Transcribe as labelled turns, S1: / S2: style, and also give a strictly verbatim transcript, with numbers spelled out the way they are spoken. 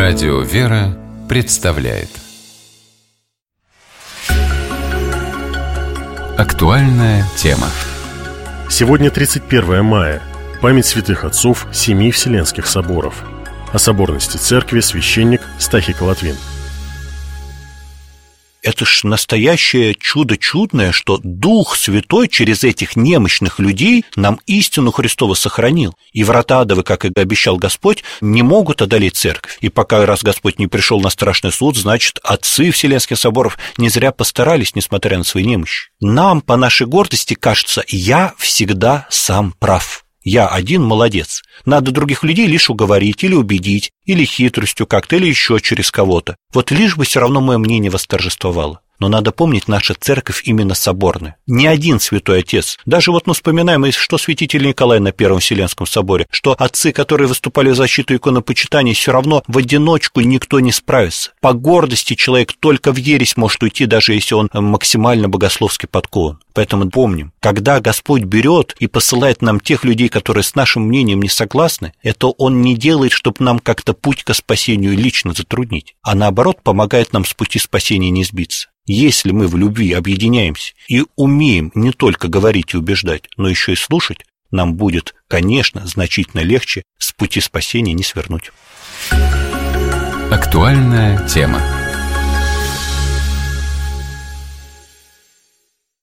S1: Радио «Вера» представляет актуальная тема.
S2: Сегодня тридцать первое мая. Память святых отцов семи Вселенских соборов. О соборности церкви священник Стахий Колотвин.
S3: Это ж настоящее чудо чудное, что Дух Святой через этих немощных людей нам истину Христову сохранил. И врата адовы, как и обещал Господь, не могут одолеть церковь. И пока раз Господь не пришел на страшный суд, значит, отцы Вселенских соборов не зря постарались, несмотря на свои немощи. Нам, по нашей гордости, кажется, я всегда сам прав. Я один молодец. Надо других людей лишь уговорить или убедить, или хитростью как-то, или еще через кого-то. Вот лишь бы все равно мое мнение восторжествовало. Но надо помнить, наша церковь именно соборная. Ни один святой отец, даже вот мы вспоминаем, что святитель Николай на Первом Вселенском соборе, что отцы, которые выступали в защиту иконопочитания, все равно в одиночку никто не справится. По гордости человек только в ересь может уйти, даже если он максимально богословски подкован. Поэтому помним, когда Господь берет и посылает нам тех людей, которые с нашим мнением не согласны, это Он не делает, чтобы нам как-то путь к спасению лично затруднить, а наоборот помогает нам с пути спасения не сбиться. Если мы в любви объединяемся и умеем не только говорить и убеждать, но еще и слушать, нам будет, конечно, значительно легче с пути спасения не свернуть.
S1: Актуальная тема.